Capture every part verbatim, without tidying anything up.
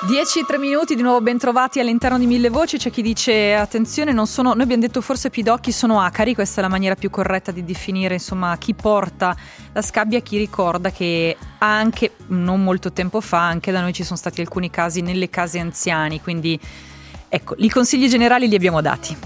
dieci e tre minuti, di nuovo ben trovati all'interno di Mille Voci. C'è chi dice attenzione, non sono, noi abbiamo detto forse pidocchi, sono acari, questa è la maniera più corretta di definire insomma chi porta la scabbia, chi ricorda che anche non molto tempo fa anche da noi ci sono stati alcuni casi nelle case anziani, quindi ecco, i consigli generali li abbiamo dati.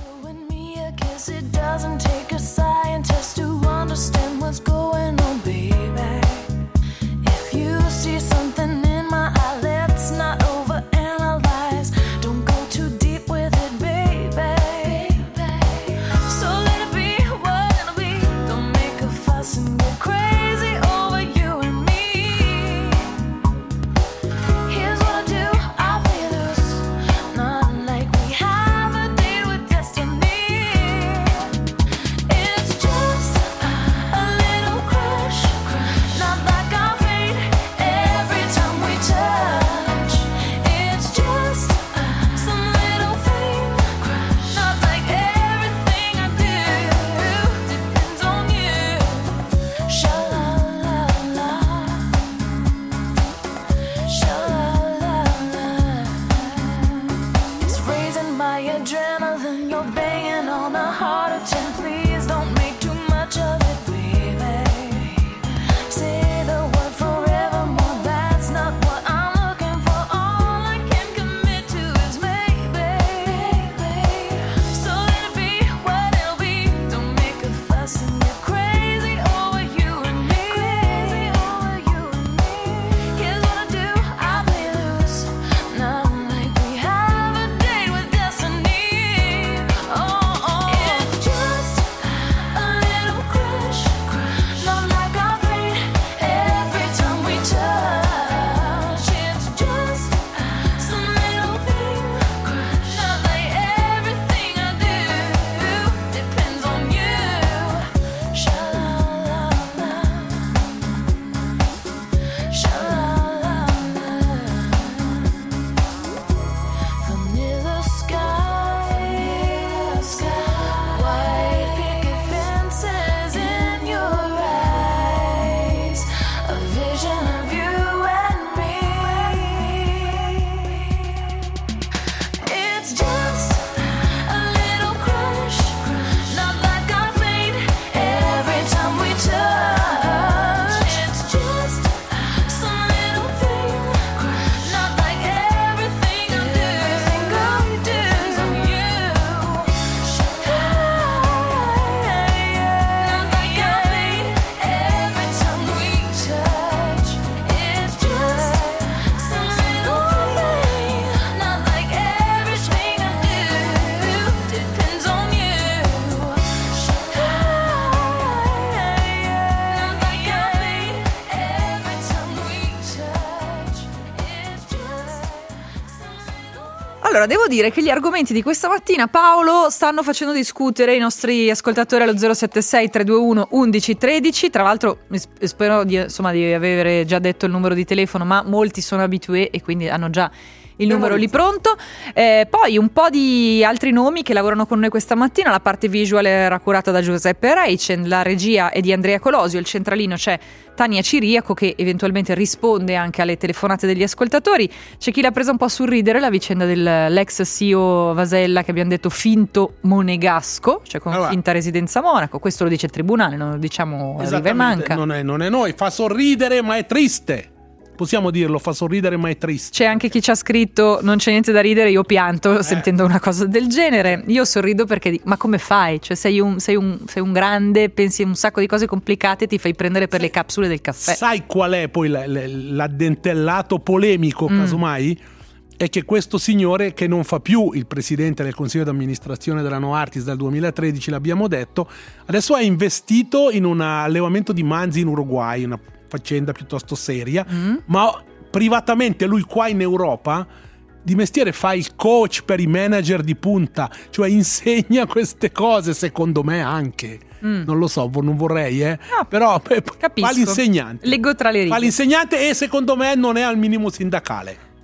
Allora, devo dire che gli argomenti di questa mattina, Paolo, stanno facendo discutere i nostri ascoltatori allo zero sette sei tre due uno undici tredici. Tra l'altro spero di, insomma, di avere già detto il numero di telefono, ma molti sono abitué e quindi hanno già il numero lì pronto. Eh, poi un po' di altri nomi che lavorano con noi questa mattina. La parte visual era curata da Giuseppe Reichen, la regia è di Andrea Colosio, il centralino c'è Tania Ciriaco che eventualmente risponde anche alle telefonate degli ascoltatori. C'è chi l'ha presa un po' sul ridere, la vicenda dell'ex C E O Vasella che abbiamo detto finto monegasco, cioè con allora, finta residenza a Monaco. Questo lo dice il tribunale, non lo diciamo a Riva e Manca. Non è, non è noi, fa sorridere ma è triste. Possiamo dirlo, fa sorridere ma è triste. C'è anche chi ci ha scritto non c'è niente da ridere, io pianto eh. sentendo una cosa del genere. Io sorrido perché dico, ma come fai? Cioè sei un, sei, un, sei un grande, pensi a un sacco di cose complicate e ti fai prendere per le capsule del caffè. Sai qual è poi l'addentellato polemico mm. casomai? È che questo signore, che non fa più il presidente del consiglio d'amministrazione della Novartis dal duemilatredici, l'abbiamo detto, adesso è investito in un allevamento di manzi in Uruguay, una faccenda piuttosto seria, mm. ma privatamente lui qua in Europa di mestiere fa il coach per i manager di punta, cioè insegna queste cose, secondo me anche. Mm. Non lo so, non vorrei, eh. No, però beh, fa l'insegnante. Leggo tra le righe. Fa l'insegnante e secondo me non è al minimo sindacale.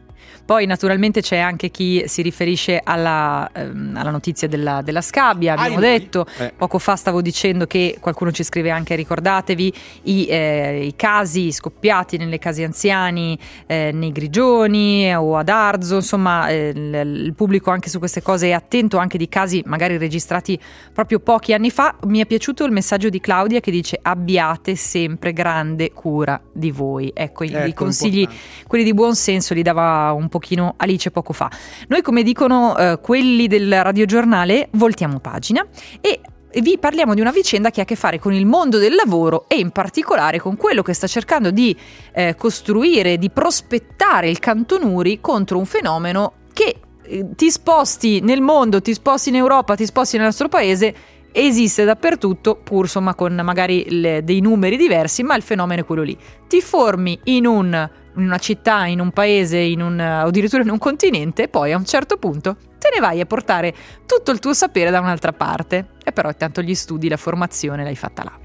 Poi naturalmente c'è anche chi si riferisce alla, ehm, alla notizia della, della scabbia, abbiamo ah, detto, eh. poco fa stavo dicendo che qualcuno ci scrive anche, ricordatevi i, eh, i casi scoppiati nelle case anziani, eh, nei Grigioni o ad Arzo, insomma eh, il, il pubblico anche su queste cose è attento, anche di casi magari registrati proprio pochi anni fa. Mi è piaciuto il messaggio di Claudia che dice: abbiate sempre grande cura di voi. Ecco, ecco i consigli, importante. Quelli di buon senso li dava un pochino Alice poco fa. Noi, come dicono eh, quelli del radiogiornale, voltiamo pagina e vi parliamo di una vicenda che ha a che fare con il mondo del lavoro e in particolare con quello che sta cercando di eh, costruire, di prospettare il Cantonuri contro un fenomeno che eh, ti sposti nel mondo, ti sposti in Europa, ti sposti nel nostro paese, esiste dappertutto, pur insomma con magari le, dei numeri diversi, ma il fenomeno è quello lì. Ti formi in un in una città, in un paese, in un, o addirittura in un continente, e poi a un certo punto te ne vai a portare tutto il tuo sapere da un'altra parte. E però intanto gli studi, la formazione l'hai fatta là.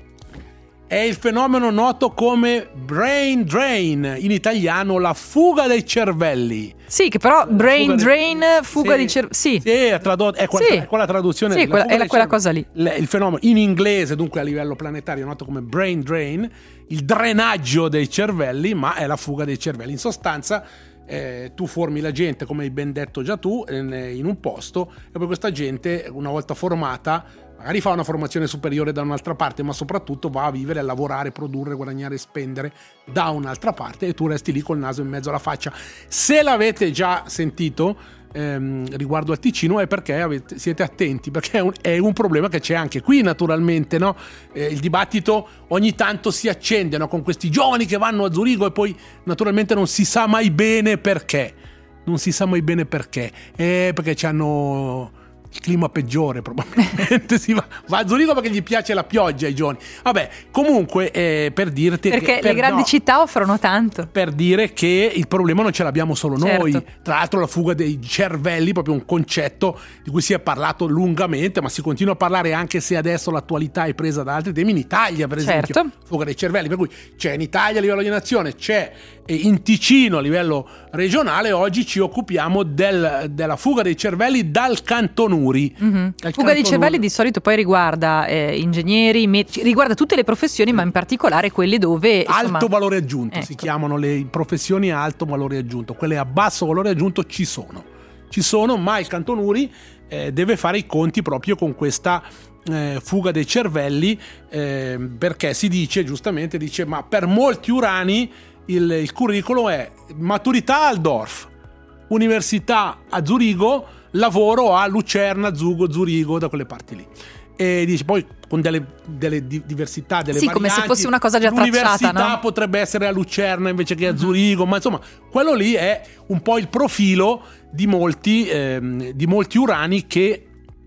È il fenomeno noto come brain drain, in italiano la fuga dei cervelli. Sì, che però brain fuga drain, dei... fuga sì, di cervelli. Sì, sì, è, tradu- è, quella, sì. è quella traduzione. Sì, quella, è la, quella cosa lì. Il fenomeno in inglese, dunque a livello planetario, è noto come brain drain, il drenaggio dei cervelli, ma è la fuga dei cervelli. In sostanza, eh, tu formi la gente, come hai ben detto già tu, in, in un posto, e poi questa gente, una volta formata, magari fa una formazione superiore da un'altra parte, ma soprattutto va a vivere, a lavorare, produrre, guadagnare e spendere da un'altra parte, e tu resti lì col naso in mezzo alla faccia. Se l'avete già sentito ehm, riguardo al Ticino è perché avete, siete attenti, perché è un, è un problema che c'è anche qui naturalmente, no? Eh, il dibattito ogni tanto si accende, no? Con questi giovani che vanno a Zurigo e poi naturalmente non si sa mai bene perché. Non si sa mai bene perché. Eh, perché c'hanno il clima peggiore, probabilmente si va, va a Zurigo perché gli piace la pioggia ai giorni. Vabbè, comunque eh, per dirti perché che, le per, grandi no, città offrono tanto. Per dire che il problema non ce l'abbiamo solo certo. noi. Tra l'altro la fuga dei cervelli, proprio un concetto di cui si è parlato lungamente, ma si continua a parlare anche se adesso l'attualità è presa da altri temi. In Italia, per esempio, certo. fuga dei cervelli, per cui c'è in Italia a livello di nazione, c'è in Ticino a livello regionale. Oggi ci occupiamo del, della fuga dei cervelli dal Cantonuri. Mm-hmm. Dal fuga dei cervelli di solito poi riguarda eh, ingegneri, medici, riguarda tutte le professioni, ma in particolare quelle dove insomma, alto valore aggiunto, ecco. Si chiamano le professioni a alto valore aggiunto. Quelle a basso valore aggiunto ci sono, ci sono, ma il Cantonuri eh, deve fare i conti proprio con questa Eh, fuga dei cervelli, eh, perché si dice, giustamente dice, ma per molti urani il, il curriculum è maturità al D O R F, università a Zurigo, lavoro a Lucerna, Zugo, Zurigo, da quelle parti lì. E dice poi con delle, delle diversità, delle sì, varianti, come se fosse una cosa già tracciata, l'università no? potrebbe essere a Lucerna invece che a Zurigo, ma insomma quello lì è un po' il profilo di molti, ehm, di molti urani che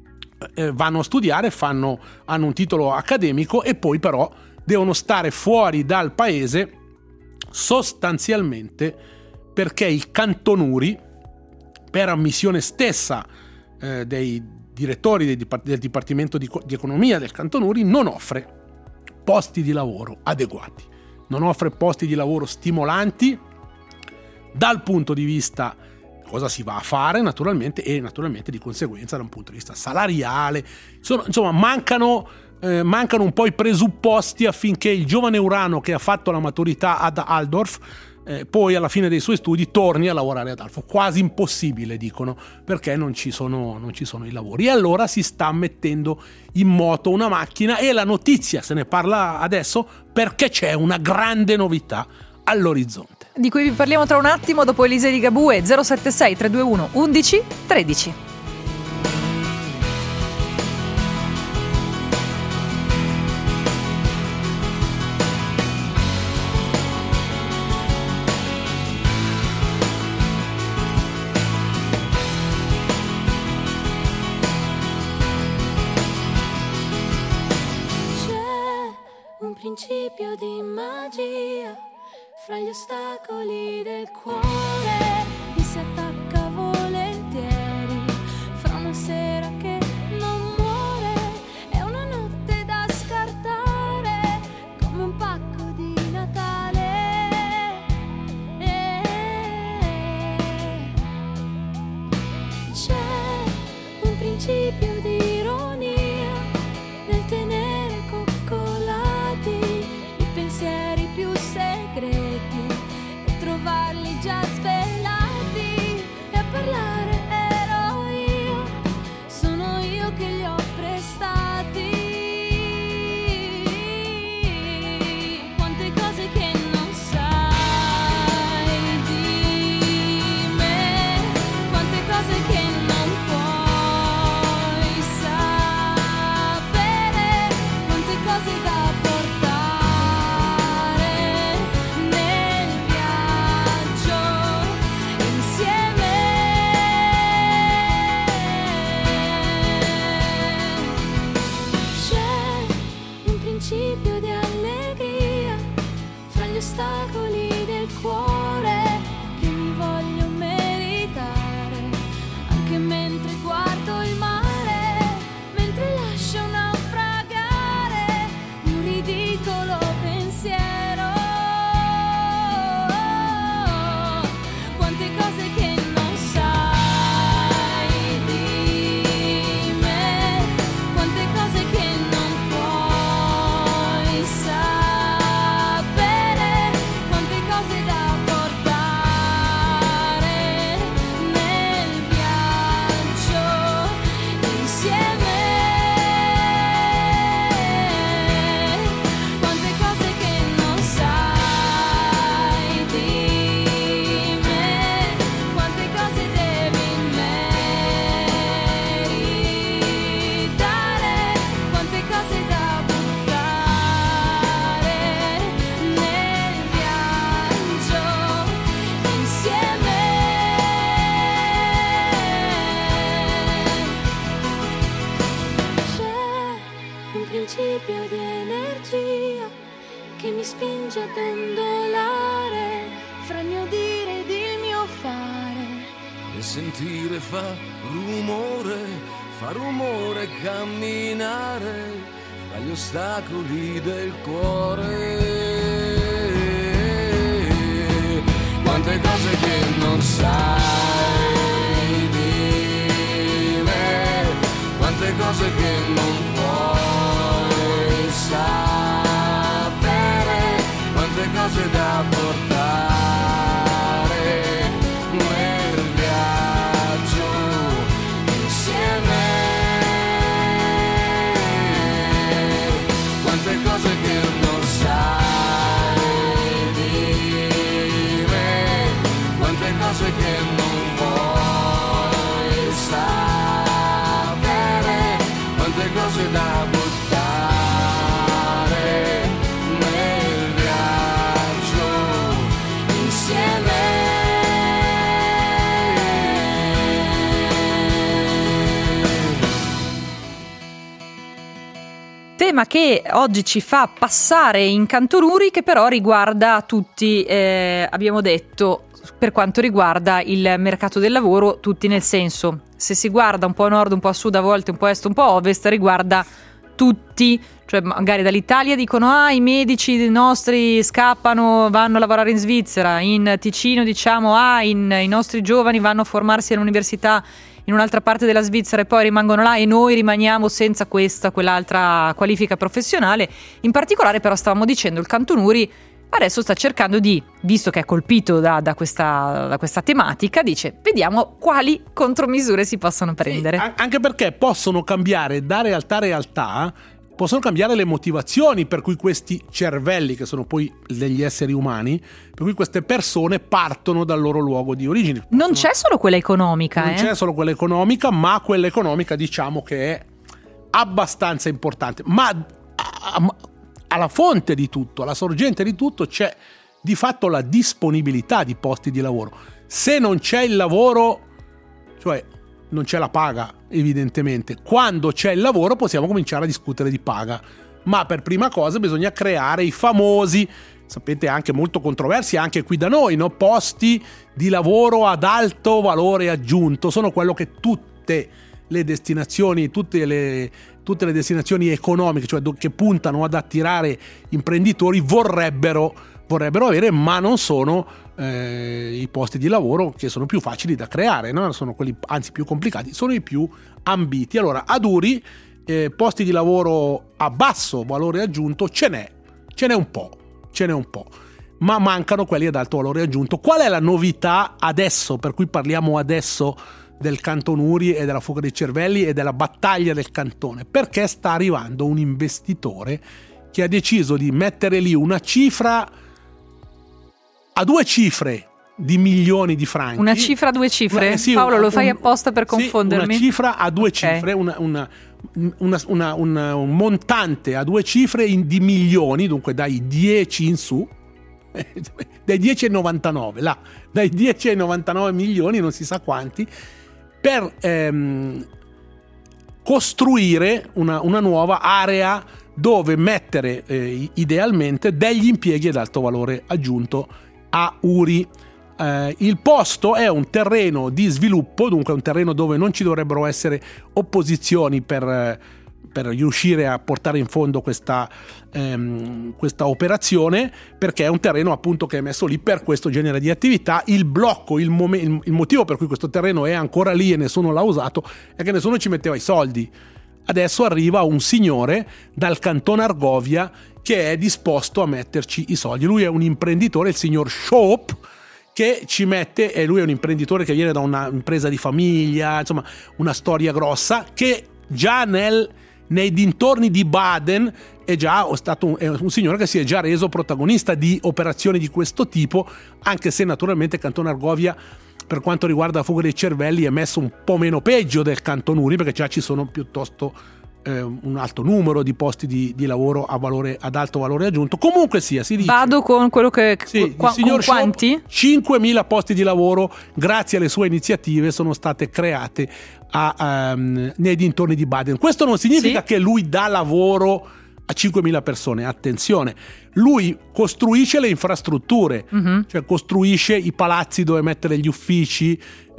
Eh, vanno a studiare, fanno, hanno un titolo accademico e poi però devono stare fuori dal paese sostanzialmente perché il Cantonuri, per ammissione stessa eh, dei direttori dei, del Dipartimento di, di Economia del Cantonuri, non offre posti di lavoro adeguati, non offre posti di lavoro stimolanti dal punto di vista cosa si va a fare naturalmente e naturalmente di conseguenza da un punto di vista salariale. Sono, insomma mancano, eh, mancano un po' i presupposti affinché il giovane urano che ha fatto la maturità ad Altdorf eh, poi alla fine dei suoi studi torni a lavorare ad Alfo. Quasi impossibile, dicono, perché non ci sono, non ci sono i lavori. E allora si sta mettendo in moto una macchina e la notizia se ne parla adesso perché c'è una grande novità all'orizzonte, di cui vi parliamo tra un attimo dopo Elisa di Gabue. Zero sette sei tre due uno undici tredici. C'è un principio di magia fra gli ostacoli del cuore, mi si attacca volentieri, fra una sera che non muore e una notte da scartare, come un pacco di Natale. Eh, sentire fa rumore, fa rumore camminare tra gli ostacoli del cuore. Quante cose che non sai di me, quante cose che non puoi sapere, quante cose da portare nel viaggio insieme, quante cose che non sai di me, quante cose che non vuoi sapere, quante cose da buttare nel viaggio insieme. Tema che oggi ci fa passare in Cantoruri, che però riguarda tutti, eh, abbiamo detto, per quanto riguarda il mercato del lavoro, tutti, nel senso, se si guarda un po' a nord, un po' a sud, a volte un po' a est, un po' a ovest, riguarda tutti, cioè magari dall'Italia dicono ah i medici nostri scappano, vanno a lavorare in Svizzera, in Ticino diciamo ah in, i nostri giovani vanno a formarsi all'università in un'altra parte della Svizzera e poi rimangono là e noi rimaniamo senza questa, quell'altra qualifica professionale. In particolare però stavamo dicendo il Cantonuri adesso sta cercando di, visto che è colpito da, da, questa, da questa tematica, dice vediamo quali contromisure si possono prendere. Sì, anche perché possono cambiare da realtà a realtà, possono cambiare le motivazioni per cui questi cervelli, che sono poi degli esseri umani, per cui queste persone partono dal loro luogo di origine. Possono... Non c'è solo quella economica. Non eh? c'è solo quella economica, ma quella economica diciamo che è abbastanza importante. Ma alla fonte di tutto, alla sorgente di tutto, c'è di fatto la disponibilità di posti di lavoro. Se non c'è il lavoro, cioè non c'è la paga, evidentemente. Quando c'è il lavoro possiamo cominciare a discutere di paga, ma per prima cosa bisogna creare i famosi, sapete, anche molto controversi anche qui da noi, no? Posti di lavoro ad alto valore aggiunto. Sono quello che tutte le destinazioni, tutte le, tutte le destinazioni economiche, cioè che puntano ad attirare imprenditori, vorrebbero, vorrebbero avere, ma non sono eh, i posti di lavoro che sono più facili da creare, no? Sono quelli anzi più complicati, sono i più ambiti. Allora ad Uri eh, posti di lavoro a basso valore aggiunto ce n'è, ce n'è un po', ce n'è un po', ma mancano quelli ad alto valore aggiunto. Qual è la novità adesso, per cui parliamo adesso del Cantonuri e della fuga dei cervelli e della battaglia del cantone? Perché sta arrivando un investitore che ha deciso di mettere lì una cifra a due cifre di milioni di franchi. Una cifra a due cifre? Una, sì, Paolo, una, lo fai un, apposta per sì, confondermi? Una cifra a due okay. cifre, una, una, una, una, una, un montante a due cifre in, di milioni, dunque dai dieci in su, dai dieci ai novantanove, là, dai dieci ai novantanove milioni, non si sa quanti, per ehm, costruire una, una nuova area dove mettere eh, idealmente degli impieghi ad alto valore aggiunto a Uri. Eh, il posto è un terreno di sviluppo, dunque un terreno dove non ci dovrebbero essere opposizioni per, per riuscire a portare in fondo questa, ehm, questa operazione, perché è un terreno appunto che è messo lì per questo genere di attività. Il blocco, il, mom- il motivo per cui questo terreno è ancora lì e nessuno l'ha usato è che nessuno ci metteva i soldi. Adesso arriva un signore dal cantone Argovia che è disposto a metterci i soldi. Lui è un imprenditore, il signor Schoop, che ci mette, e lui è un imprenditore che viene da un'impresa di famiglia, insomma una storia grossa, che già nel, nei dintorni di Baden è già stato un, è un signore che si è già reso protagonista di operazioni di questo tipo, anche se naturalmente il cantone Argovia per quanto riguarda la fuga dei cervelli è messo un po' meno peggio del Cantonuri, perché già ci sono piuttosto eh, un alto numero di posti di, di lavoro a valore, ad alto valore aggiunto. Comunque sia, si dice, vado con quello che sì, qua, il signor con quanti? cinquemila posti di lavoro grazie alle sue iniziative sono state create a, um, nei dintorni di Baden. Questo non significa sì. che lui dà lavoro a cinquemila persone. Attenzione, lui costruisce le infrastrutture, mm-hmm. cioè costruisce i palazzi dove mettere gli uffici,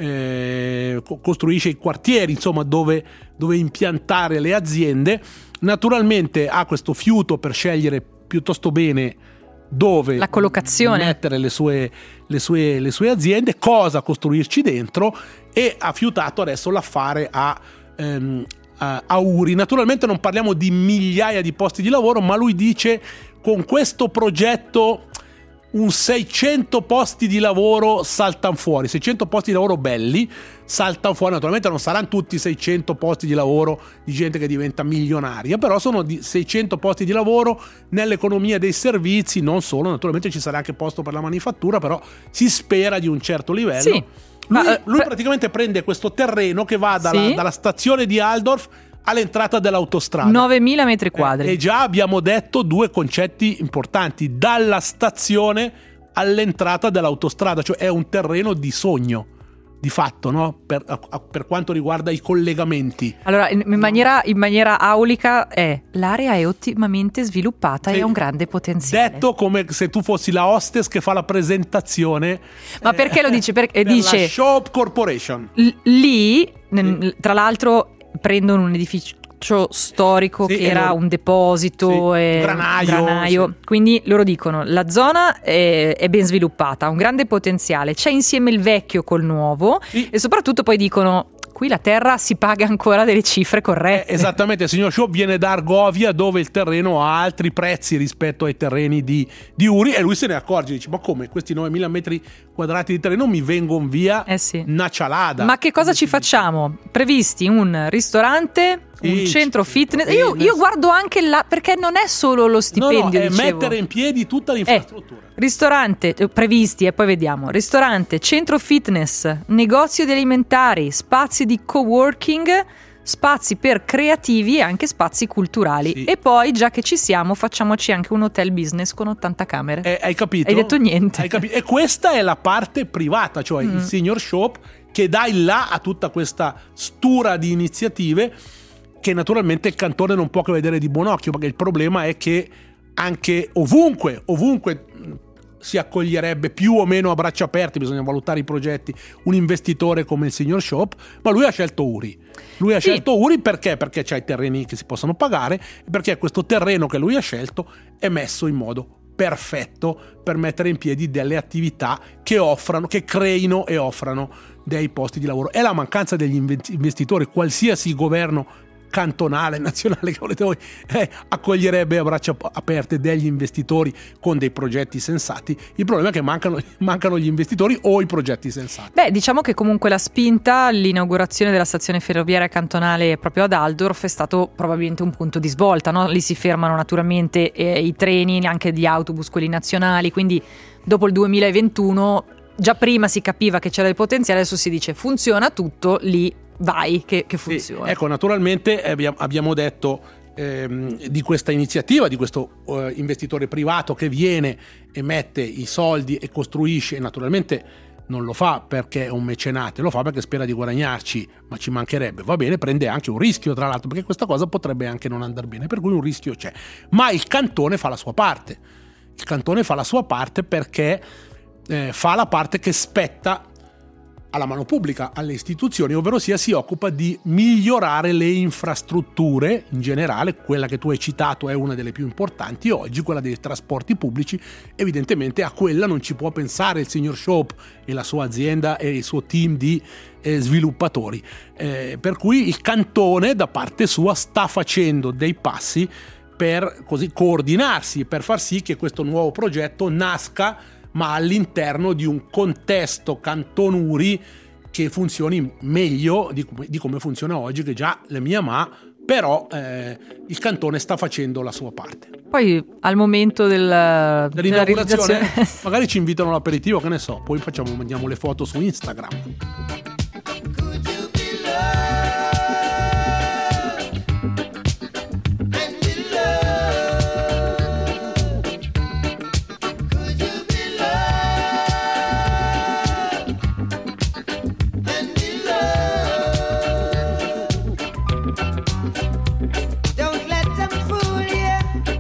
eh, costruisce i quartieri, insomma, dove, dove impiantare le aziende. Naturalmente ha questo fiuto per scegliere piuttosto bene dove la collocazione, mettere le sue, le sue, le sue aziende, cosa costruirci dentro, e ha fiutato adesso l'affare a, ehm, a, a Uri. Naturalmente non parliamo di migliaia di posti di lavoro, ma lui dice con questo progetto un seicento posti di lavoro saltano fuori, seicento posti di lavoro belli saltano fuori. Naturalmente non saranno tutti seicento posti di lavoro di gente che diventa milionaria, però sono di seicento posti di lavoro nell'economia dei servizi, non solo, naturalmente ci sarà anche posto per la manifattura, però si spera di un certo livello. Sì, lui, ma, lui per... praticamente prende questo terreno che va dalla, sì? dalla stazione di Altdorf all'entrata dell'autostrada, novemila metri quadri, eh, e già abbiamo detto due concetti importanti: dalla stazione all'entrata dell'autostrada, cioè è un terreno di sogno di fatto, no? Per, per quanto riguarda i collegamenti. Allora, in, in, maniera, in maniera aulica è: l'area è ottimamente sviluppata sì. e ha un grande potenziale. Detto come se tu fossi la hostess che fa la presentazione. Ma eh, perché lo dice? Perché per dice la Shop Corporation. L- lì, sì. tra l'altro, prendono un edificio storico sì, che era un deposito sì, e granaio, granaio. Sì. Quindi loro dicono la zona è, è ben sviluppata, ha un grande potenziale, c'è insieme il vecchio col nuovo sì. e soprattutto poi dicono qui la terra si paga ancora delle cifre corrette. Eh, esattamente, il signor Shop viene da Argovia, dove il terreno ha altri prezzi rispetto ai terreni di, di Uri, e lui se ne accorge, dice: ma come, questi novemila metri quadrati di terreno mi vengono via eh sì. una cialada. Ma che cosa ci facciamo? Previsti un ristorante, un sì, centro fitness. Io, io guardo anche là, perché non è solo lo stipendio, no, no, è dicevo. mettere in piedi tutta l'infrastruttura. Eh, ristorante, previsti e poi vediamo. Ristorante, centro fitness, negozio di alimentari, spazi di coworking, spazi per creativi e anche spazi culturali. Sì. E poi, già che ci siamo, facciamoci anche un hotel business con ottanta camere. Eh, hai capito? Hai detto niente. Hai capito? E questa è la parte privata, cioè mm. il signor Shop che dà il là a tutta questa stura di iniziative, che naturalmente il cantone non può che vedere di buon occhio, perché il problema è che anche ovunque, ovunque si accoglierebbe più o meno a braccia aperte, bisogna valutare i progetti, un investitore come il signor Shop, ma lui ha scelto Uri. Lui ha sì. scelto Uri perché? Perché c'ha i terreni che si possono pagare, perché questo terreno che lui ha scelto è messo in modo perfetto per mettere in piedi delle attività che offrano, che creino e offrano dei posti di lavoro. È la mancanza degli investitori, qualsiasi governo cantonale, nazionale che volete voi, eh, accoglierebbe a braccia aperte degli investitori con dei progetti sensati. Il problema è che mancano, mancano gli investitori o i progetti sensati. Beh, diciamo che comunque la spinta all'inaugurazione della stazione ferroviaria cantonale proprio ad Altdorf è stato probabilmente un punto di svolta, no? Lì si fermano naturalmente eh, i treni, anche gli autobus, quelli nazionali, quindi dopo il duemilaventuno già prima si capiva che c'era il potenziale, adesso si dice funziona tutto, lì vai che, che funziona. Sì, ecco, naturalmente abbiamo detto ehm, di questa iniziativa, di questo eh, investitore privato che viene e mette i soldi e costruisce, e naturalmente non lo fa perché è un mecenate, lo fa perché spera di guadagnarci, ma ci mancherebbe, va bene, prende anche un rischio tra l'altro, perché questa cosa potrebbe anche non andare bene, per cui un rischio c'è, ma il cantone fa la sua parte, il cantone fa la sua parte perché eh, fa la parte che spetta alla mano pubblica, alle istituzioni, ovvero sia si occupa di migliorare le infrastrutture in generale. Quella che tu hai citato è una delle più importanti oggi, quella dei trasporti pubblici. Evidentemente a quella non ci può pensare il signor Shop e la sua azienda e il suo team di eh, sviluppatori, eh, per cui il cantone da parte sua sta facendo dei passi per così coordinarsi, per far sì che questo nuovo progetto nasca ma all'interno di un contesto Canton Uri che funzioni meglio di come, di come funziona oggi, che già la mia ma, però eh, il cantone sta facendo la sua parte. Poi al momento del, dell'inaugurazione della magari ci invitano all'aperitivo, che ne so, poi facciamo, mandiamo le foto su Instagram. Don't let them fool you.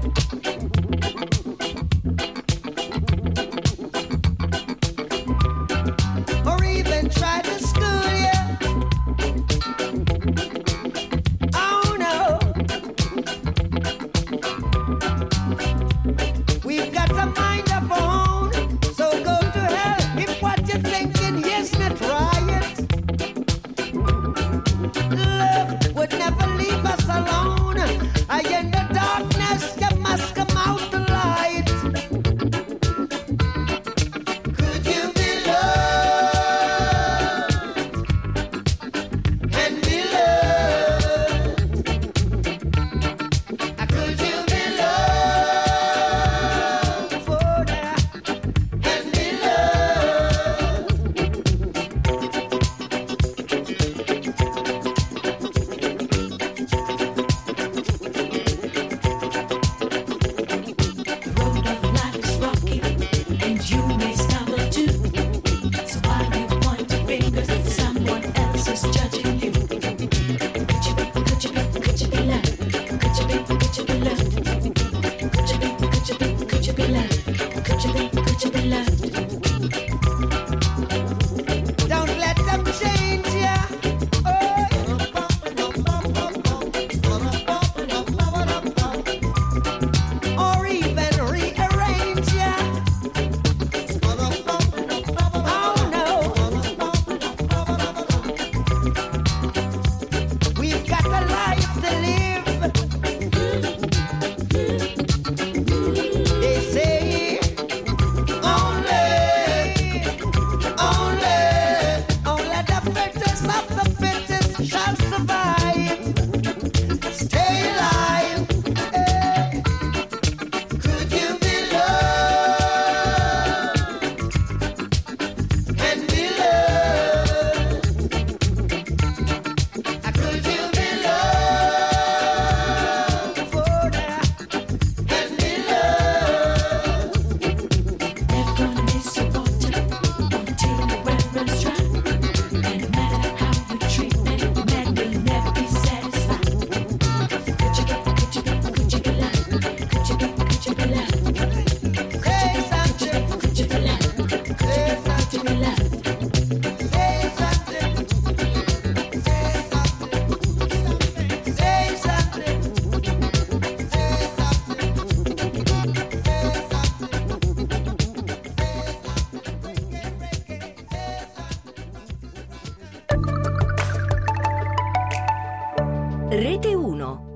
Rete uno.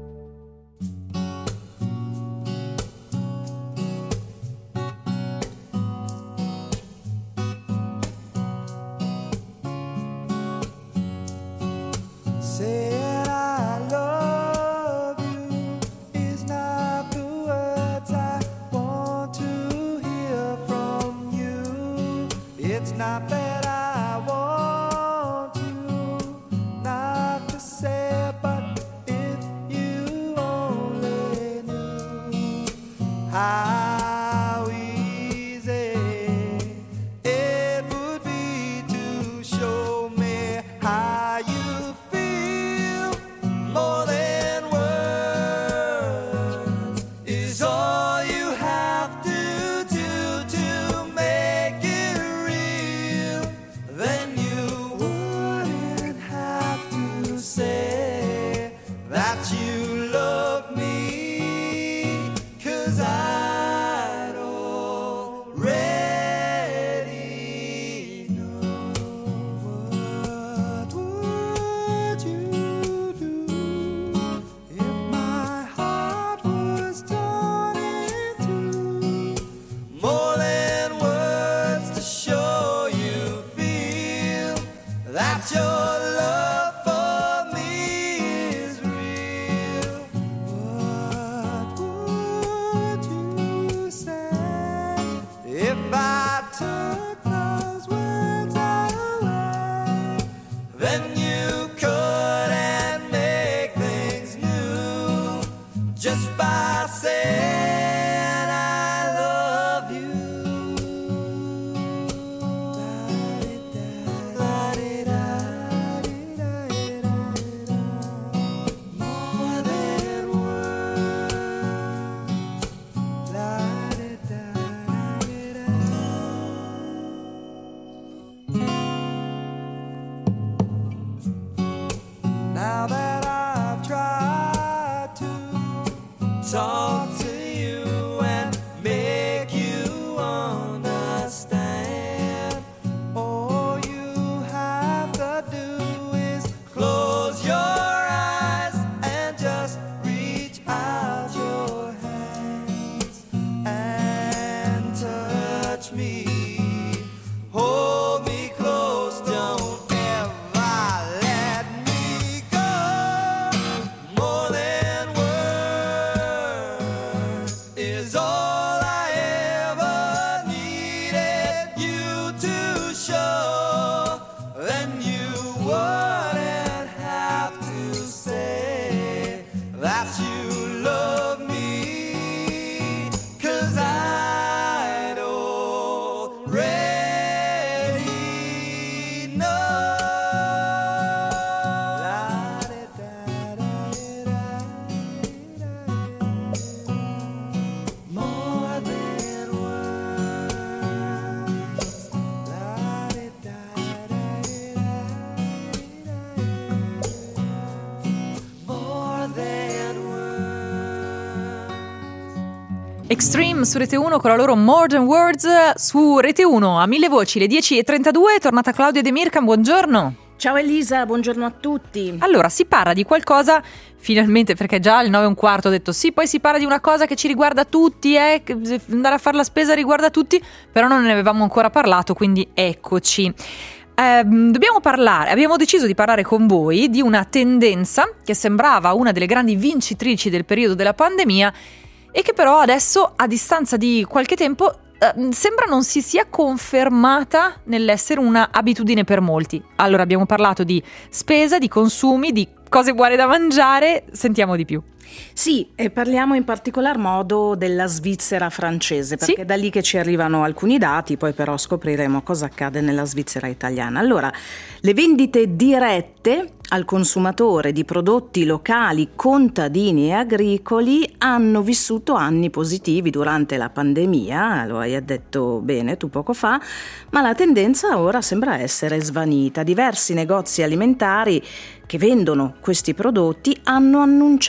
Extreme su Rete uno con la loro More Than Words. Su Rete uno a mille voci, le dieci e trentadue, è tornata Claudia De Mircan, buongiorno. Ciao Elisa, buongiorno a tutti. Allora, si parla di qualcosa, finalmente, perché già alle nove e un quarto ho detto sì, poi si parla di una cosa che ci riguarda tutti, eh, andare a fare la spesa riguarda tutti, però non ne avevamo ancora parlato, quindi eccoci. Eh, dobbiamo parlare, abbiamo deciso di parlare con voi di una tendenza che sembrava una delle grandi vincitrici del periodo della pandemia e che però adesso, a distanza di qualche tempo, eh, sembra non si sia confermata nell'essere una abitudine per molti. Allora, abbiamo parlato di spesa, di consumi, di cose buone da mangiare, sentiamo di più. Sì, e parliamo in particolar modo della Svizzera francese, perché sì? è da lì che ci arrivano alcuni dati, poi però scopriremo cosa accade nella Svizzera italiana. Allora, le vendite dirette al consumatore di prodotti locali, contadini e agricoli hanno vissuto anni positivi durante la pandemia, lo hai detto bene tu poco fa, ma la tendenza ora sembra essere svanita. Diversi negozi alimentari che vendono questi prodotti hanno annunciato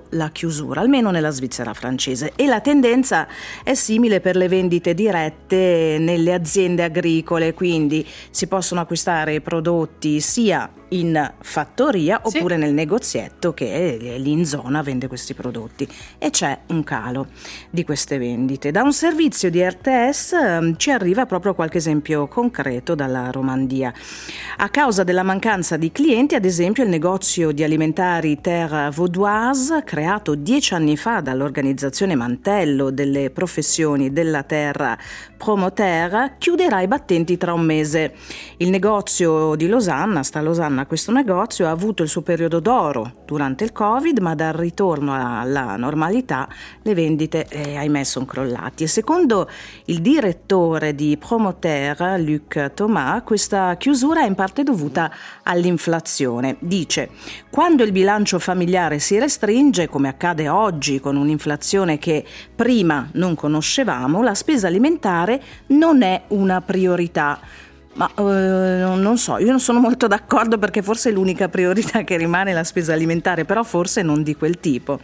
la chiusura, almeno nella Svizzera francese, e la tendenza è simile per le vendite dirette nelle aziende agricole, quindi si possono acquistare i prodotti sia in fattoria Sì. oppure nel negozietto che è lì in zona vende questi prodotti, e c'è un calo di queste vendite. Da un servizio di R T S eh, ci arriva proprio qualche esempio concreto dalla Romandia. A causa della mancanza di clienti, ad esempio, il negozio di alimentari Terre Vaudoise, creato dieci anni fa dall'organizzazione Mantello delle professioni della terra Promoterra, chiuderà i battenti tra un mese. Il negozio di Losanna, sta a Losanna questo negozio, ha avuto il suo periodo d'oro durante il Covid, ma dal ritorno alla normalità le vendite eh, ahimè sono crollati. E secondo il direttore di Promoterra, Luc Thomas, questa chiusura è in parte dovuta all'inflazione. Dice: quando il bilancio familiare si restringe, come accade oggi con un'inflazione che prima non conoscevamo, la spesa alimentare non è una priorità. Ma eh, non so, io non sono molto d'accordo, perché forse l'unica priorità che rimane è la spesa alimentare, però forse non di quel tipo.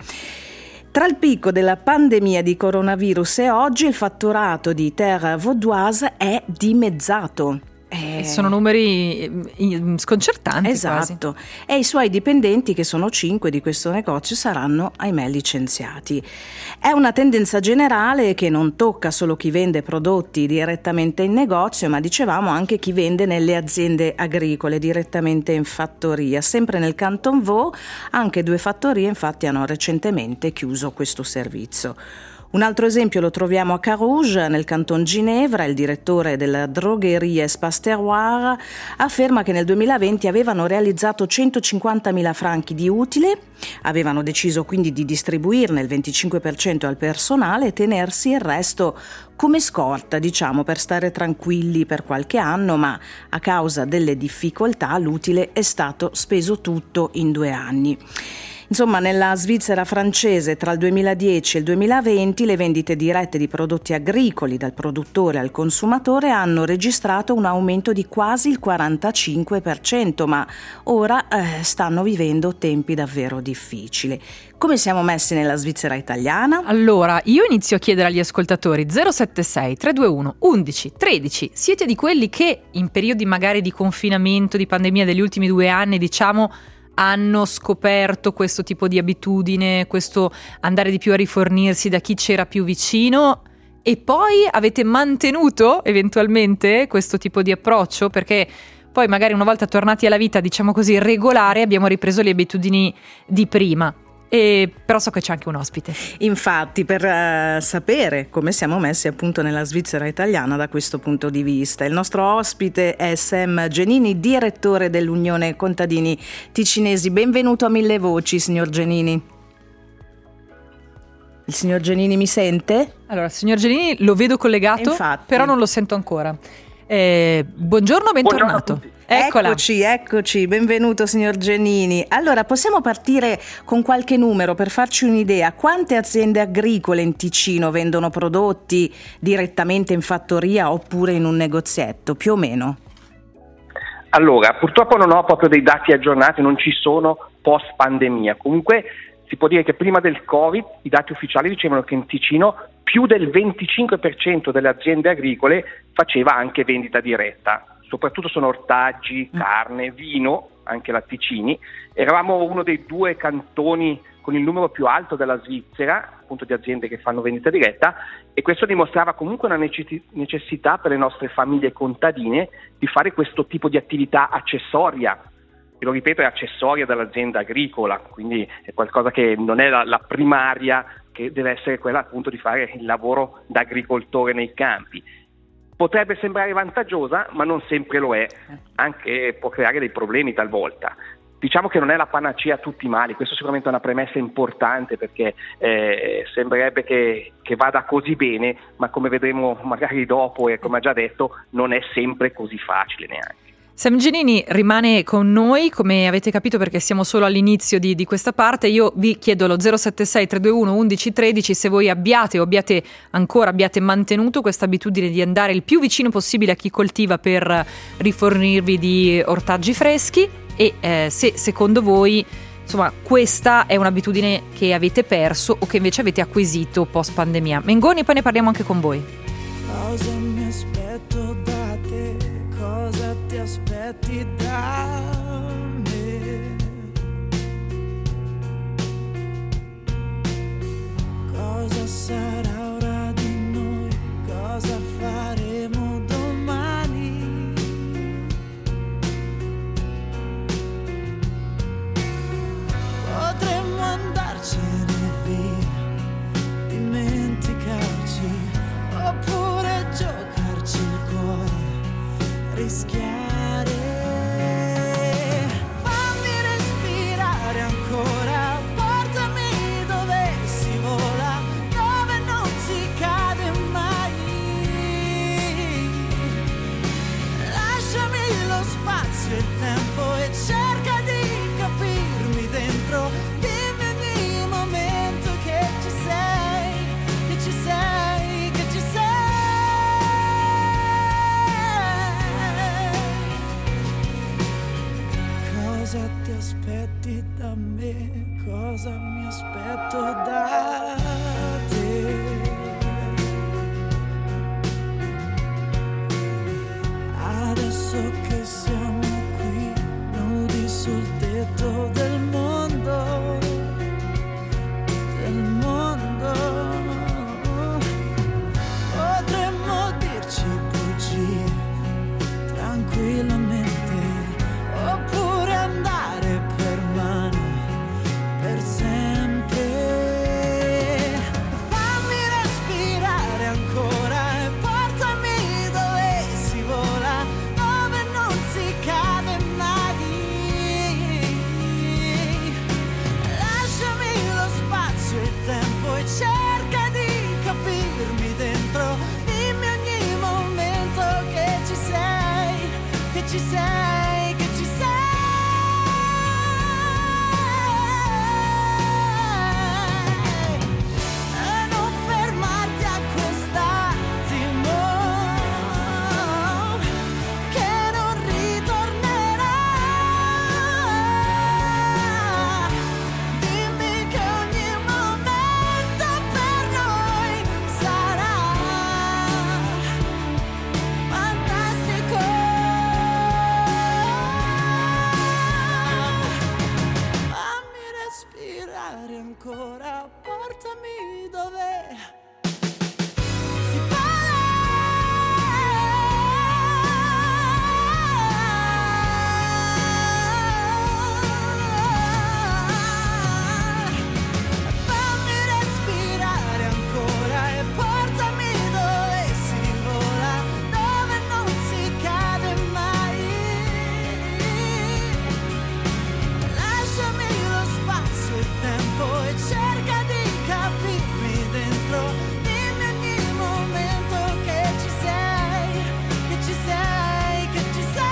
Tra il picco della pandemia di coronavirus e oggi il fatturato di Terre Vaudoise è dimezzato. E sono numeri sconcertanti. Esatto. Quasi. E i suoi dipendenti, che sono cinque di questo negozio, saranno ahimè licenziati. È una tendenza generale che non tocca solo chi vende prodotti direttamente in negozio, ma dicevamo anche chi vende nelle aziende agricole direttamente in fattoria. Sempre nel Canton Vaud anche due fattorie infatti hanno recentemente chiuso questo servizio. Un altro esempio lo troviamo a Carouge, nel canton Ginevra. Il direttore della Droguerie Espace Terroir afferma che nel duemilaventi avevano realizzato centocinquantamila franchi di utile, avevano deciso quindi di distribuirne il venticinque per cento al personale e tenersi il resto come scorta, diciamo, per stare tranquilli per qualche anno, ma a causa delle difficoltà l'utile è stato speso tutto in due anni. Insomma, nella Svizzera francese tra il duemiladieci e il duemilaventi le vendite dirette di prodotti agricoli dal produttore al consumatore hanno registrato un aumento di quasi il quarantacinque per cento, ma ora eh, stanno vivendo tempi davvero difficili. Come siamo messi nella Svizzera italiana? Allora, io inizio a chiedere agli ascoltatori zero sette sei tre due uno undici tredici. Siete di quelli che in periodi magari di confinamento, di pandemia degli ultimi due anni, diciamo, hanno scoperto questo tipo di abitudine, questo andare di più a rifornirsi da chi c'era più vicino, e poi avete mantenuto eventualmente questo tipo di approccio? Perché poi magari una volta tornati alla vita, diciamo così, regolare, abbiamo ripreso le abitudini di prima. E però so che c'è anche un ospite. Infatti, per uh, sapere come siamo messi appunto nella Svizzera italiana da questo punto di vista, il nostro ospite è Sam Genini, direttore dell'Unione Contadini Ticinesi. Benvenuto a Mille Voci, signor Genini. Il signor Genini mi sente? Allora, signor Genini lo vedo collegato, Infatti. però non lo sento ancora. Eh, buongiorno, bentornato. Buongiorno Eccola. Eccoci, eccoci, benvenuto signor Genini. Allora, possiamo partire con qualche numero per farci un'idea. Quante aziende agricole in Ticino vendono prodotti direttamente in fattoria oppure in un negozietto, più o meno? Allora, purtroppo non ho proprio dei dati aggiornati, non ci sono post pandemia. Comunque si può dire che prima del Covid i dati ufficiali dicevano che in Ticino più del venticinque per cento delle aziende agricole faceva anche vendita diretta. Soprattutto sono ortaggi, carne, vino, anche latticini. Eravamo uno dei due cantoni con il numero più alto della Svizzera, appunto, di aziende che fanno vendita diretta, e questo dimostrava comunque una necessità per le nostre famiglie contadine di fare questo tipo di attività accessoria. E lo ripeto, è accessoria dell'azienda agricola, quindi è qualcosa che non è la, la primaria, che deve essere quella appunto di fare il lavoro da agricoltore nei campi. Potrebbe sembrare vantaggiosa, ma non sempre lo è, anche può creare dei problemi talvolta. Diciamo che non è la panacea a tutti i mali, questo sicuramente è una premessa importante, perché eh, sembrerebbe che, che vada così bene, ma come vedremo magari dopo e come ha già detto, non è sempre così facile neanche. Sam Genini rimane con noi, come avete capito, perché siamo solo all'inizio di, di questa parte. Io vi chiedo lo zero sette sei tre due uno undici tredici se voi abbiate o abbiate ancora abbiate mantenuto questa abitudine di andare il più vicino possibile a chi coltiva per rifornirvi di ortaggi freschi, e eh, se secondo voi insomma questa è un'abitudine che avete perso o che invece avete acquisito post pandemia. Mengoni, poi ne parliamo anche con voi. Cosa mi aspetto da te, cosa ti aspetti da me, cosa sarà ora di noi, cosa faremo domani, potremmo andarcene via, dimenticarci, oppure giocarci il cuore, rischiare. Fammi respirare ancora, portami dove si vola, dove non si cade mai. Lasciami lo spazio e il tempo e cerca di capirmi dentro. Dimmi ogni momento che ci sei, che ci sei, che ci sei. Cosa ti aspetti da me? Cosa mi aspetto da te? Adesso che siamo qui, nudi sul tetto del mondo, del mondo, potremmo dirci bugie tranquillamente, oppure andare per mano per sempre. Fammi respirare ancora e portami dove si vola, dove non si cade mai. Lasciami lo spazio e il tempo e cerca di capirmi dentro. Dimmi ogni momento che ci sei, che ci sei, che ci sei. E non fermarti a quest'attimo che non ritornerà. Dimmi che ogni momento per noi sarà fantastico. Fammi respirare ancora, portami dove si parla. Fammi respirare ancora e portami dove si vola, dove non si cade mai. Lasciami lo spazio e il tempo e cerca di capirmi dentro. Dimmi ogni momento che ci sei, che ci sei, che ci sei.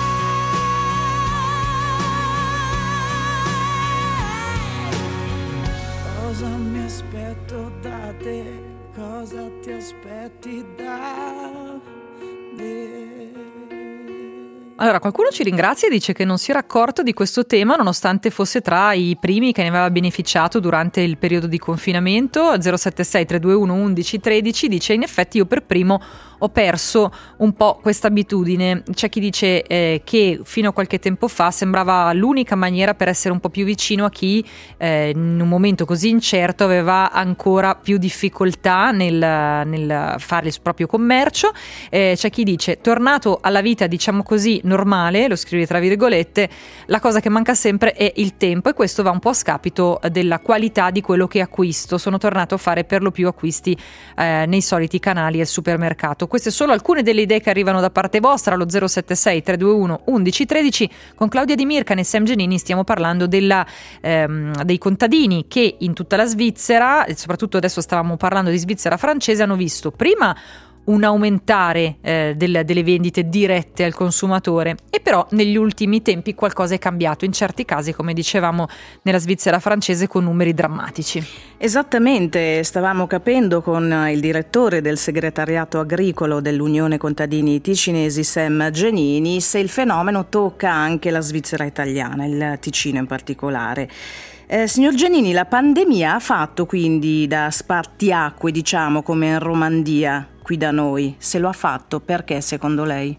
Cosa mi aspetto da te, cosa ti aspetti da me. Allora, qualcuno ci ringrazia e dice che non si era accorto di questo tema nonostante fosse tra i primi che ne aveva beneficiato durante il periodo di confinamento. Zero sette sei tre due uno undici tredici dice: in effetti io per primo ho perso un po' questa abitudine. C'è chi dice eh, che fino a qualche tempo fa sembrava l'unica maniera per essere un po' più vicino a chi eh, in un momento così incerto aveva ancora più difficoltà nel, nel fare il proprio commercio. Eh, c'è chi dice: tornato alla vita diciamo così normale, lo scrive tra virgolette, la cosa che manca sempre è il tempo, e questo va un po' a scapito della qualità di quello che acquisto. Sono tornato a fare per lo più acquisti eh, nei soliti canali al supermercato. Queste sono alcune delle idee che arrivano da parte vostra allo zero sette sei tre due uno undici tredici. Con Claudia Di Mircan e Sam Genini stiamo parlando della, ehm, dei contadini che in tutta la Svizzera, e soprattutto adesso stavamo parlando di Svizzera francese, hanno visto prima un aumentare eh, del, delle vendite dirette al consumatore, e però negli ultimi tempi qualcosa è cambiato, in certi casi, come dicevamo, nella Svizzera francese con numeri drammatici. Esattamente, stavamo capendo con il direttore del segretariato agricolo dell'Unione Contadini Ticinesi, Sam Genini, se il fenomeno tocca anche la Svizzera italiana, il Ticino in particolare. Eh, signor Genini, la pandemia ha fatto quindi da spartiacque, diciamo, come in Romandia qui da noi? Se lo ha fatto, perché secondo lei?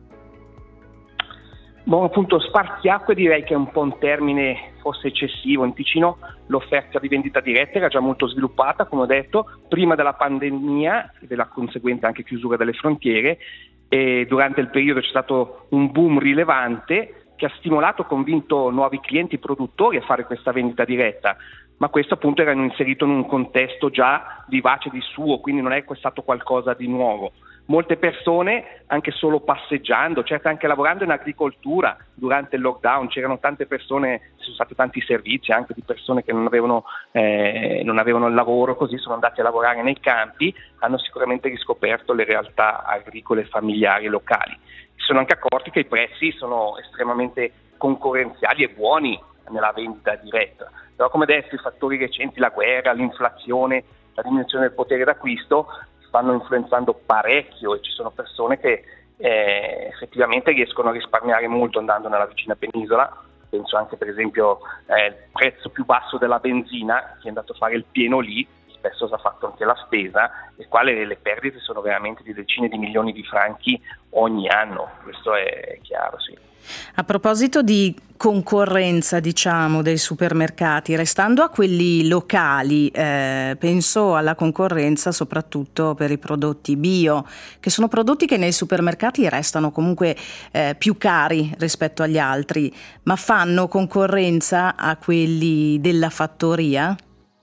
Boh, appunto, spartiacque direi che è un po' un termine forse eccessivo. In Ticino l'offerta di vendita diretta era già molto sviluppata, come ho detto, prima della pandemia e della conseguente anche chiusura delle frontiere, e durante il periodo c'è stato un boom rilevante che ha stimolato, convinto nuovi clienti produttori a fare questa vendita diretta, ma questo appunto era inserito in un contesto già vivace di suo, quindi non è stato qualcosa di nuovo. Molte persone, anche solo passeggiando, certo anche lavorando in agricoltura durante il lockdown, c'erano tante persone, ci sono stati tanti servizi anche di persone che non avevano, eh, non avevano il lavoro, così sono andati a lavorare nei campi, hanno sicuramente riscoperto le realtà agricole familiari locali. Si sono anche accorti che i prezzi sono estremamente concorrenziali e buoni nella vendita diretta, però come detto i fattori recenti, la guerra, l'inflazione, la diminuzione del potere d'acquisto stanno influenzando parecchio, e ci sono persone che eh, effettivamente riescono a risparmiare molto andando nella vicina penisola. Penso anche per esempio eh, il prezzo più basso della benzina, chi è andato a fare il pieno lì spesso si è fatto anche la spesa, e qua le, le perdite sono veramente di decine di milioni di franchi ogni anno, questo è chiaro, sì. A proposito di concorrenza, diciamo, dei supermercati, restando a quelli locali, eh, penso alla concorrenza soprattutto per i prodotti bio, che sono prodotti che nei supermercati restano comunque eh, più cari rispetto agli altri, ma fanno concorrenza a quelli della fattoria?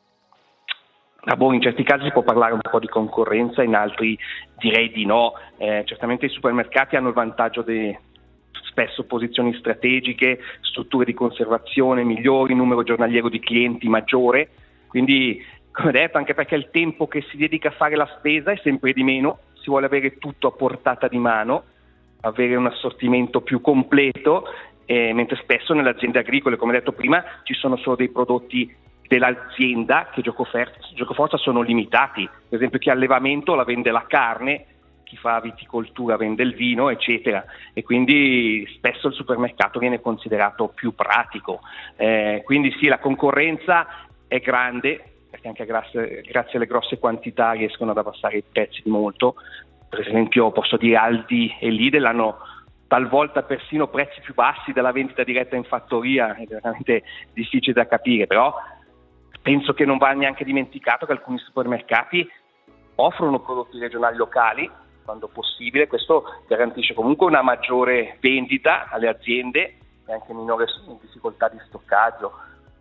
Ah, boh, in certi casi si può parlare un po' di concorrenza, in altri direi di no. Eh, certamente i supermercati hanno il vantaggio di spesso posizioni strategiche, strutture di conservazione migliori, numero giornaliero di clienti maggiore, quindi come detto, anche perché il tempo che si dedica a fare la spesa è sempre di meno, si vuole avere tutto a portata di mano, avere un assortimento più completo, eh, mentre spesso nelle aziende agricole, come detto prima, ci sono solo dei prodotti dell'azienda che giocoforza sono limitati, per esempio chi ha allevamento la vende la carne, chi fa viticoltura vende il vino, eccetera, e quindi spesso il supermercato viene considerato più pratico, eh, quindi sì, la concorrenza è grande perché anche grazie, grazie alle grosse quantità riescono ad abbassare i prezzi di molto. Per esempio posso dire Aldi e Lidl hanno talvolta persino prezzi più bassi della vendita diretta in fattoria, è veramente difficile da capire, però penso che non va neanche dimenticato che alcuni supermercati offrono prodotti regionali locali quando possibile, questo garantisce comunque una maggiore vendita alle aziende e anche minore difficoltà di stoccaggio,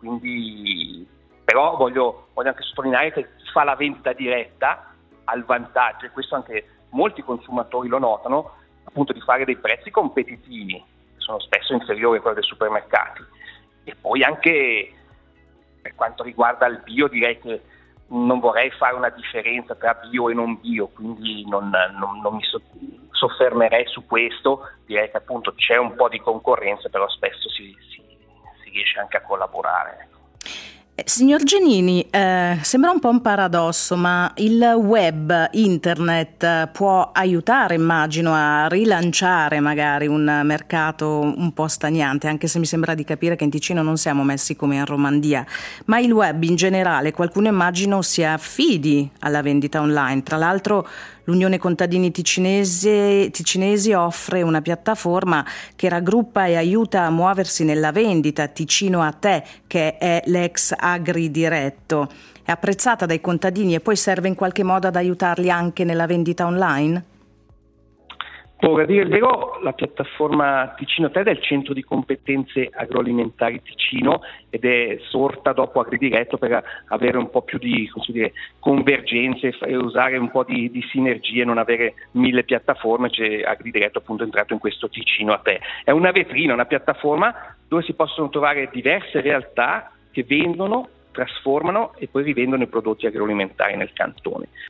quindi però voglio, voglio anche sottolineare che chi fa la vendita diretta ha il vantaggio, e questo anche molti consumatori lo notano, appunto di fare dei prezzi competitivi, che sono spesso inferiori a quelli dei supermercati. E poi anche per quanto riguarda il bio direi che non vorrei fare una differenza tra bio e non bio, quindi non, non, non mi soffermerei su questo, direi che appunto c'è un po' di concorrenza, però spesso si, si, si riesce anche a collaborare. Signor Genini, eh, sembra un po' un paradosso, ma il web, internet può aiutare, immagino, a rilanciare magari un mercato un po' stagnante, anche se mi sembra di capire che in Ticino non siamo messi come in Romandia, ma il web in generale, qualcuno immagino si affidi alla vendita online. Tra l'altro l'Unione Contadini Ticinesi, Ticinesi offre una piattaforma che raggruppa e aiuta a muoversi nella vendita, Ticino a te, che è l'ex Agri Diretto. È apprezzata dai contadini e poi serve in qualche modo ad aiutarli anche nella vendita online? Per dire il vero, la piattaforma Ticino Te è il centro di competenze agroalimentari Ticino ed è sorta dopo AgriDiretto per avere un po' più di, come si dire, convergenze e usare un po' di, di sinergie, non avere mille piattaforme. C'è AgriDiretto appunto entrato in questo Ticino a Te. È una vetrina, una piattaforma dove si possono trovare diverse realtà che vendono, trasformano e poi rivendono i prodotti agroalimentari nel cantone.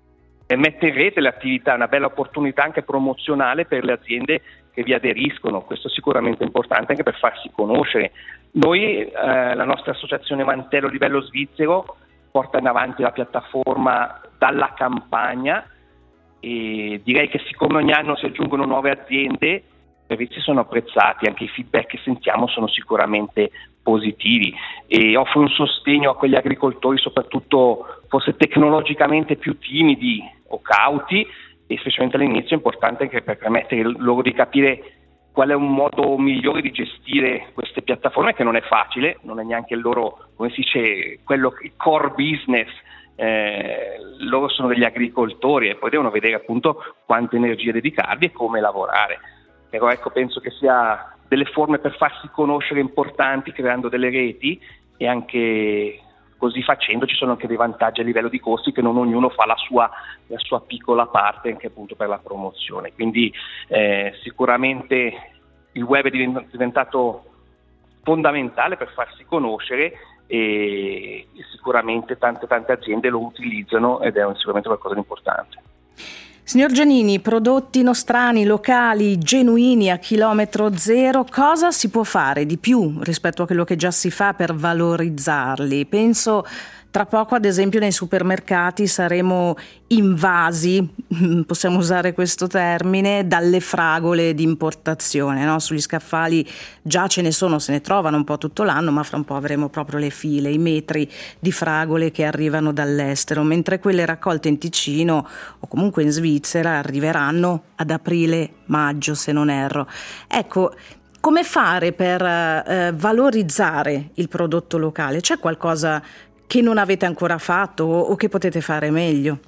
e mette in rete le attività, una bella opportunità anche promozionale per le aziende che vi aderiscono. Questo è sicuramente importante anche per farsi conoscere. Noi, eh, la nostra associazione Mantello a livello svizzero, porta in avanti la piattaforma dalla campagna e direi che siccome ogni anno si aggiungono nuove aziende, i servizi sono apprezzati, anche i feedback che sentiamo sono sicuramente positivi e offre un sostegno a quegli agricoltori soprattutto forse tecnologicamente più timidi o cauti, e specialmente all'inizio è importante anche per permettere loro di capire qual è un modo migliore di gestire queste piattaforme, che non è facile, non è neanche il loro, come si dice, quello, il core business. Eh, loro sono degli agricoltori e poi devono vedere appunto quante energie dedicarvi e come lavorare. Però ecco, penso che sia delle forme per farsi conoscere importanti, creando delle reti, e anche così facendo ci sono anche dei vantaggi a livello di costi, che non ognuno fa la sua, la sua piccola parte anche appunto per la promozione. Quindi eh, sicuramente il web è diventato fondamentale per farsi conoscere e sicuramente tante tante aziende lo utilizzano ed è sicuramente qualcosa di importante. Signor Giannini, prodotti nostrani, locali, genuini a chilometro zero, cosa si può fare di più rispetto a quello che già si fa per valorizzarli? Penso tra poco, ad esempio, nei supermercati saremo invasi, possiamo usare questo termine, dalle fragole di importazione, no? Sugli scaffali già ce ne sono, se ne trovano un po' tutto l'anno, ma fra un po' avremo proprio le file, i metri di fragole che arrivano dall'estero, mentre quelle raccolte in Ticino o comunque in Svizzera arriveranno ad aprile-maggio, se non erro. Ecco, come fare per eh, valorizzare il prodotto locale? C'è qualcosa che non avete ancora fatto o che potete fare meglio?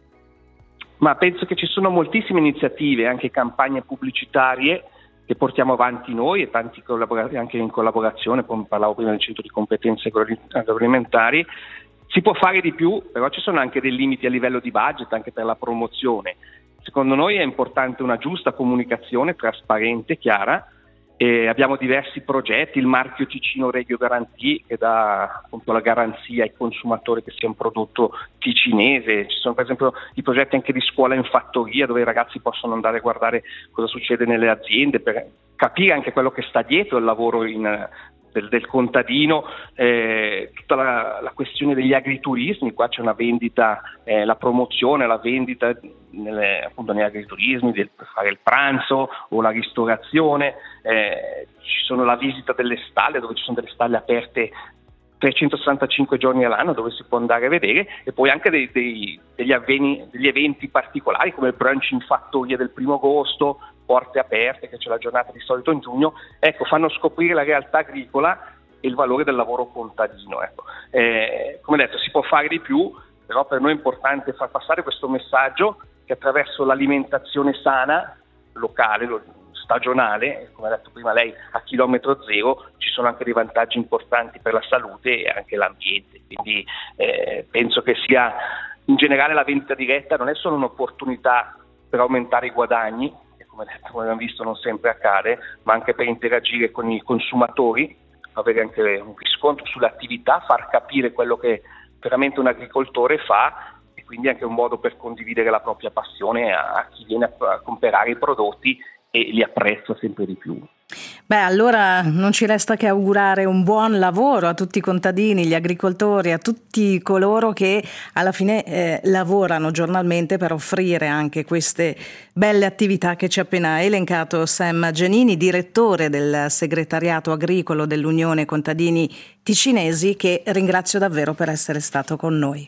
Ma penso che ci sono moltissime iniziative, anche campagne pubblicitarie che portiamo avanti noi e tanti collaboratori anche in collaborazione, come parlavo prima del centro di competenze agroalimentari. Si può fare di più, però ci sono anche dei limiti a livello di budget anche per la promozione. Secondo noi è importante una giusta comunicazione trasparente, chiara. E abbiamo diversi progetti, il marchio Ticino Regio Garantì, che dà appunto la garanzia ai consumatori che sia un prodotto ticinese. Ci sono per esempio i progetti anche di scuola in fattoria, dove i ragazzi possono andare a guardare cosa succede nelle aziende per capire anche quello che sta dietro il lavoro in, del, del contadino, eh, tutta la, la questione degli agriturismi. Qua c'è una vendita, eh, la promozione, la vendita nelle, appunto negli agriturismi, del, per fare il pranzo o la ristorazione. Eh, ci sono la visita delle stalle, dove ci sono delle stalle aperte trecentosessantacinque giorni all'anno, dove si può andare a vedere, e poi anche dei, dei, degli, avveni, degli eventi particolari come il brunch in fattoria del primo agosto, porte aperte, che c'è la giornata di solito in giugno. Ecco, fanno scoprire la realtà agricola e il valore del lavoro contadino. Ecco. Eh, come detto, si può fare di più, però per noi è importante far passare questo messaggio che attraverso l'alimentazione sana, locale, stagionale, come ha detto prima lei, a chilometro zero, ci sono anche dei vantaggi importanti per la salute e anche l'ambiente. Quindi eh, penso che sia, in generale, la vendita diretta non è solo un'opportunità per aumentare i guadagni, che come detto, come abbiamo visto non sempre accade, ma anche per interagire con i consumatori, avere anche un riscontro sull'attività, far capire quello che veramente un agricoltore fa, e quindi anche un modo per condividere la propria passione a, a chi viene a, a comprare i prodotti e li apprezza sempre di più. Beh, allora non ci resta che augurare un buon lavoro a tutti i contadini, gli agricoltori, a tutti coloro che alla fine eh, lavorano giornalmente per offrire anche queste belle attività che ci ha appena elencato Sam Giannini, direttore del segretariato agricolo dell'Unione Contadini Ticinesi, che ringrazio davvero per essere stato con noi.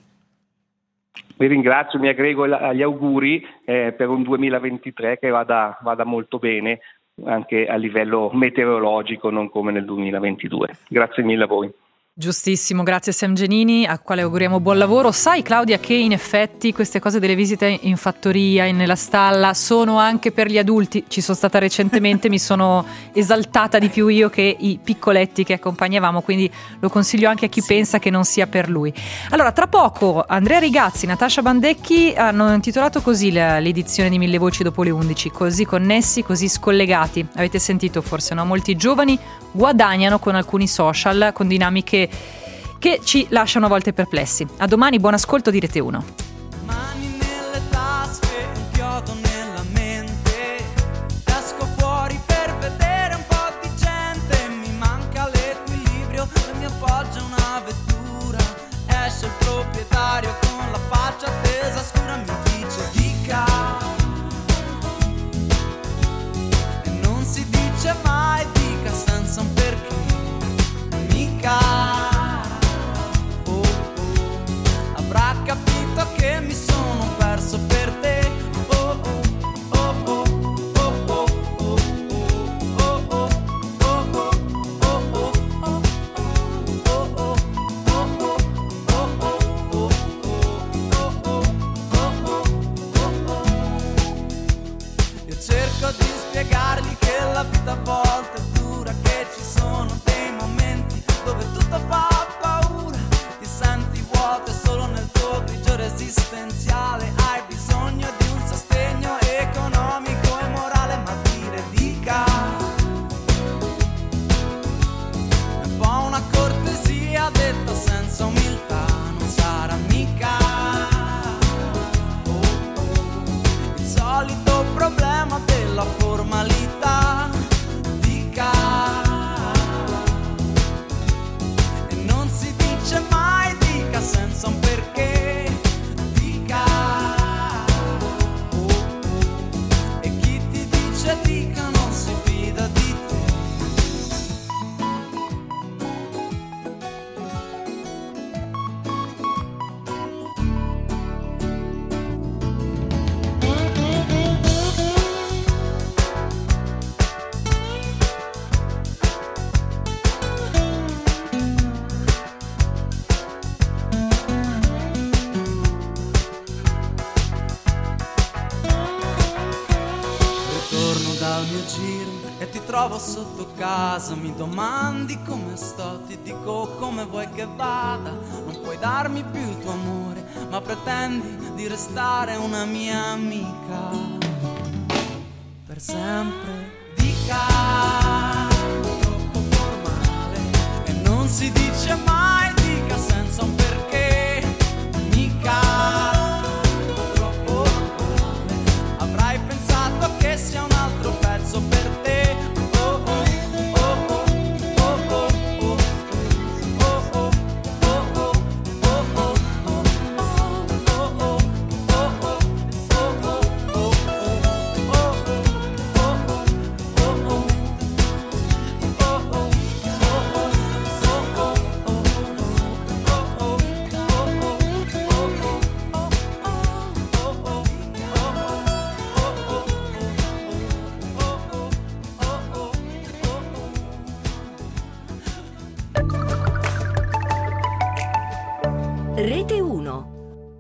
Vi ringrazio, mi aggrego agli auguri eh, per un duemilaventitré che vada, vada molto bene anche a livello meteorologico, non come nel duemilaventidue. Grazie mille a voi. Giustissimo, grazie Sam Giannini, a quale auguriamo buon lavoro. Sai Claudia che in effetti queste cose delle visite in fattoria, in, nella stalla, sono anche per gli adulti. Ci sono stata recentemente, mi sono esaltata di più io che i piccoletti che accompagnavamo, quindi lo consiglio anche a chi sì. pensa che non sia per lui. Allora, tra poco Andrea Rigazzi, Natascia Bandecchi hanno intitolato così l'edizione di Mille Voci dopo le undici, così connessi, così scollegati. Avete sentito forse, no? Molti giovani guadagnano con alcuni social, con dinamiche che ci lasciano a volte perplessi. A domani, buon ascolto di Rete uno. Mani nelle tasche. trovo sotto casa, mi domandi come sto, ti dico come vuoi che vada. Non puoi darmi più il tuo amore, ma pretendi di restare una mia amica per sempre. Dica, troppo formale e non si dice mai, dica senza un perché, mica troppo formale. Avrai pensato che sia un altro pezzo per te. Oh oh oh oh oh oh oh oh oh oh oh Rete uno.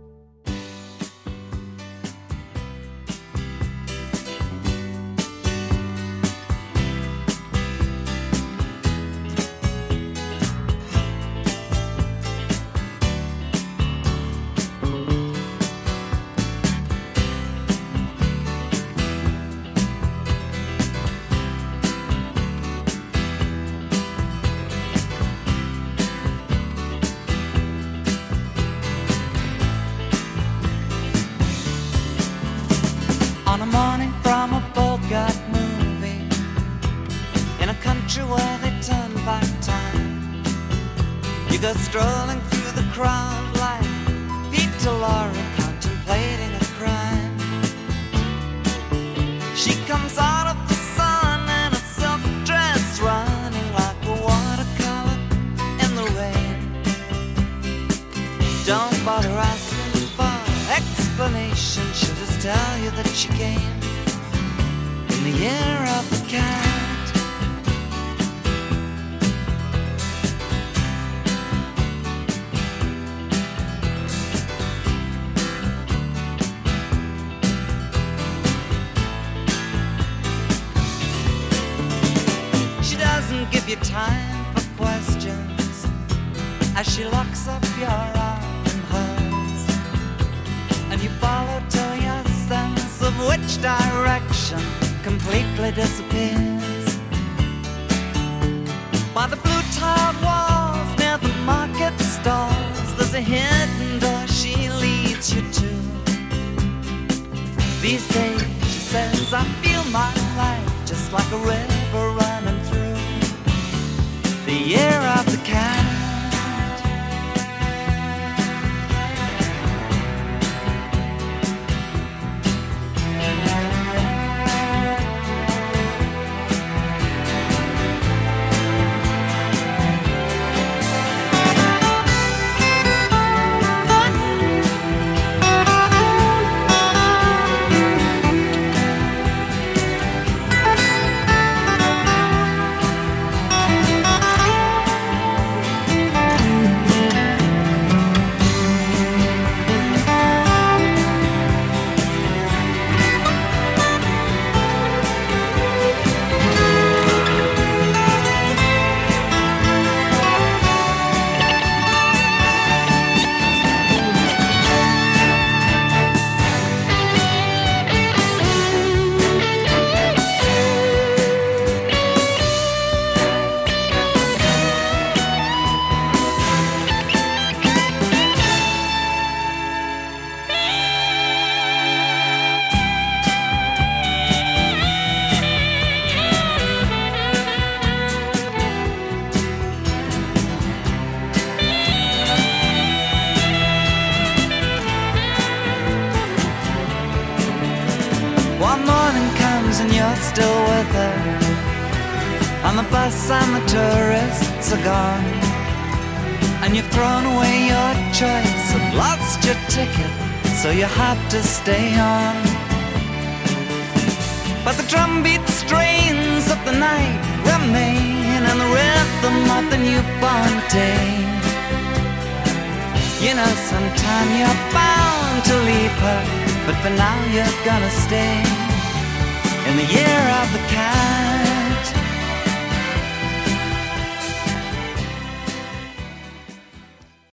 On a morning from a Bogart movie, in a country where they turn back time, you go strolling through the crowd like Peter Lorre contemplating a crime. She comes out of the sun in a silk dress, running like a watercolor in the rain. Don't bother asking for explanation, she'll just tell you that she came in the year of the cat. She doesn't give you time for questions as she locks up your arm in hers, and you follow till your sense of which direction completely disappears. By the blue tiled walls near the market stalls, there's a hidden door she leads you to. These days, she says, I feel my life just like a river running through the year of the cat. Still with her on the bus and the tourists are gone, and you've thrown away your choice and lost your ticket, so you have to stay on. But the drumbeat strains of the night remain, and the rhythm of the newborn day. You know sometime you're bound to leave her, but for now you're gonna stay in the year of the cat.